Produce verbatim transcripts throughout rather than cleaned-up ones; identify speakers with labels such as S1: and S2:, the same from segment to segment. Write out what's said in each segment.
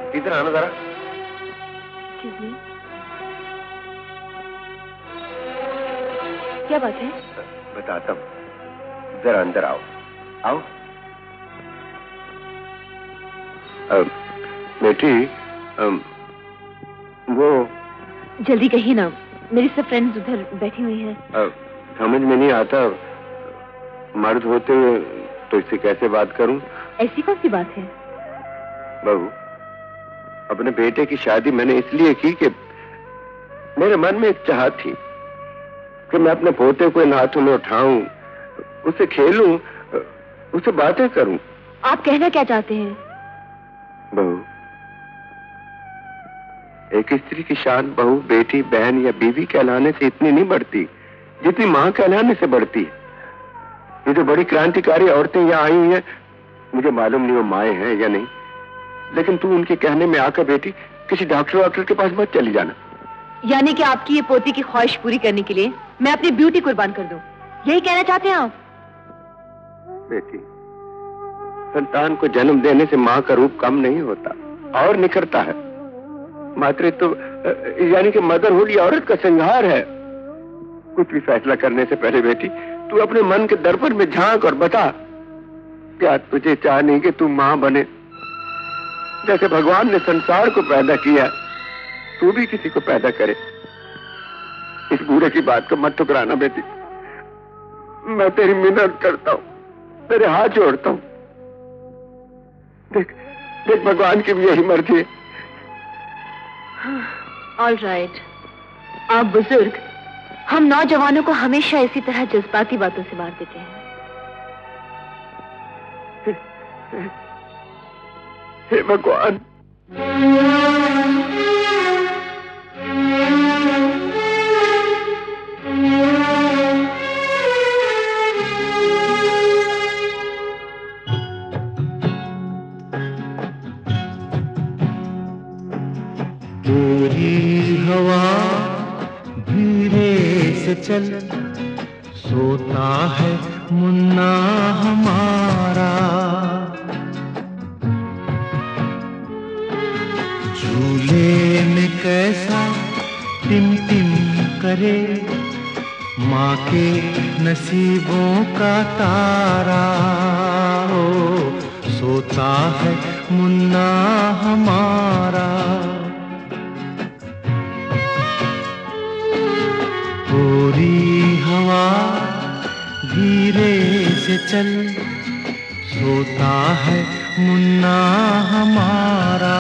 S1: इधर आना जरा।
S2: Excuse me. क्या बात है?
S1: बताता हूँ, जरा अंदर आओ। आओ। बेटी, वो
S2: जल्दी कहिए ना, मेरी सब फ्रेंड्स उधर बैठी हुई हैं।
S1: समझ में नहीं आता, मर्द होते हुए तो इससे कैसे बात करूं?
S2: ऐसी कौन सी बात है?
S1: बहू, अपने बेटे की शादी मैंने इसलिए की कि मेरे मन में एक चाहत थी कि मैं अपने पोते को इन हाथों में उठाऊं, उससे खेलूं, उससे बातें करूं।
S2: आप कहना क्या चाहते हैं?
S1: बहू, एक स्त्री की शान बहू, बेटी, बहन या बीवी कहलाने से इतनी नहीं बढ़ती जितनी मां कहलाने से बढ़ती है। ये जो बड़ी क्रांतिकारी औरतें यहाँ आई हैं, मुझे मालूम नहीं वो माएँ हैं या नहीं, लेकिन तू उनके कहने में आकर बेटी किसी डॉक्टर वॉक्टर के पास मत चली जाना।
S2: यानी कि आपकी ये पोती की ख्वाहिश पूरी करने के लिए मैं अपनी ब्यूटी कुर्बान कर दूं, यही कहना चाहते हैं आप?
S1: बेटी, संतान को जन्म देने से माँ का रूप कम नहीं होता और निखरता है। मातृत्व तो, यानी कि मदरहुड या औरत का श्रृंगार है। कुछ भी फैसला करने से पहले बेटी तू अपने मन के दर्पण में झांक और बता, क्या तुझे चाह नहीं कि तू माँ बने? जैसे भगवान ने संसार को पैदा किया, तू भी किसी को पैदा करे। इस बूढ़े की बात को मत ठुकराना बेटी, मैं तेरी मिन्नत करता हूँ, तेरे हाथ जोड़ता हूँ। देख देख भगवान की भी यही मर्जी है।
S2: ऑल राइट, आप बुजुर्ग हम नौजवानों को हमेशा इसी तरह जज्बाती बातों से मार देते हैं।
S1: हे भगवान,
S3: तेरी हवा धीरे से चल, सोता है मुन्ना हमारा, झूले में कैसा टिम टिम करे, माँ के नसीबों का तारा। ओ सोता है मुन्ना हमारा, पूरी हवा धीरे से चल, सोता है मुन्ना हमारा।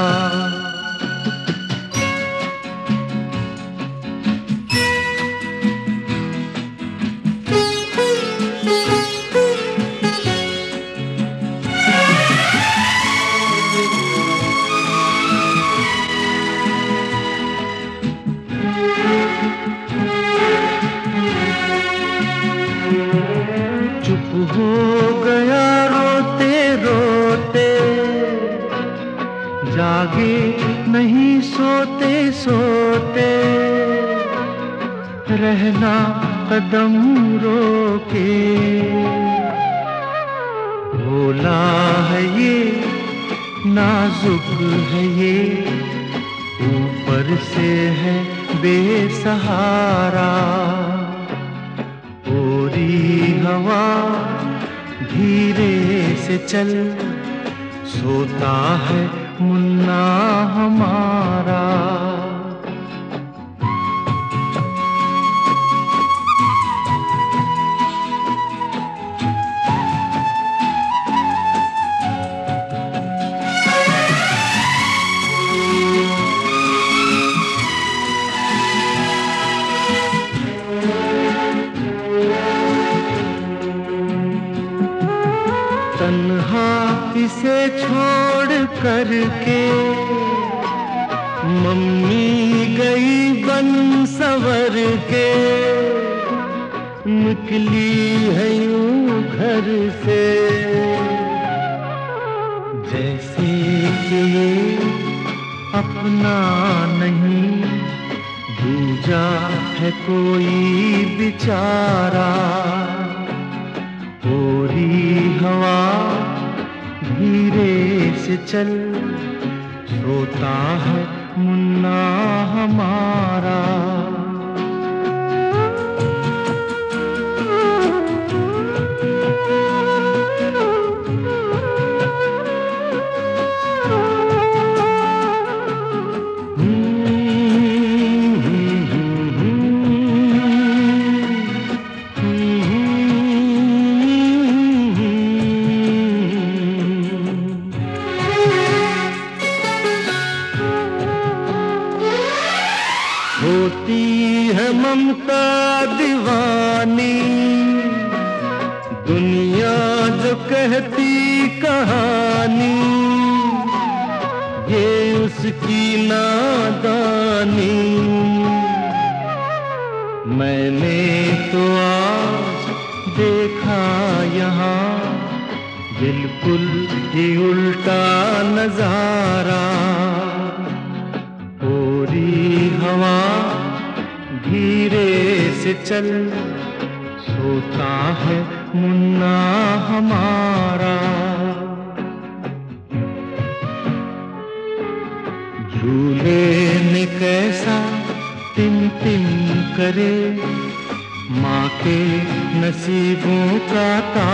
S3: हो गया रोते रोते, जागे नहीं सोते सोते, रहना कदम रोके। भोला है ये, नाजुक है ये, ऊपर से है बेसहारा। पूरी हवा धीरे से चल, सोता है मुन्ना हमारा। तन्हा इसे छोड़ करके मम्मी गई बन सवर के, निकली है यूं घर से जैसे कि ये अपना नहीं, दूजा है कोई बेचारा। पूरी हवा धीरे से चल, रोता है मुन्ना हमारा। होती है ममता दीवानी, दुनिया जो कहती कहानी, ये उसकी नादानी। मैंने तो आज देखा यहाँ बिल्कुल ही उल्टा नजारा। पूरी हवा धीरे से चल, सोता है मुन्ना हमारा। झूले में कैसा टिम टिम करे, माँ के नसीबों का तारा।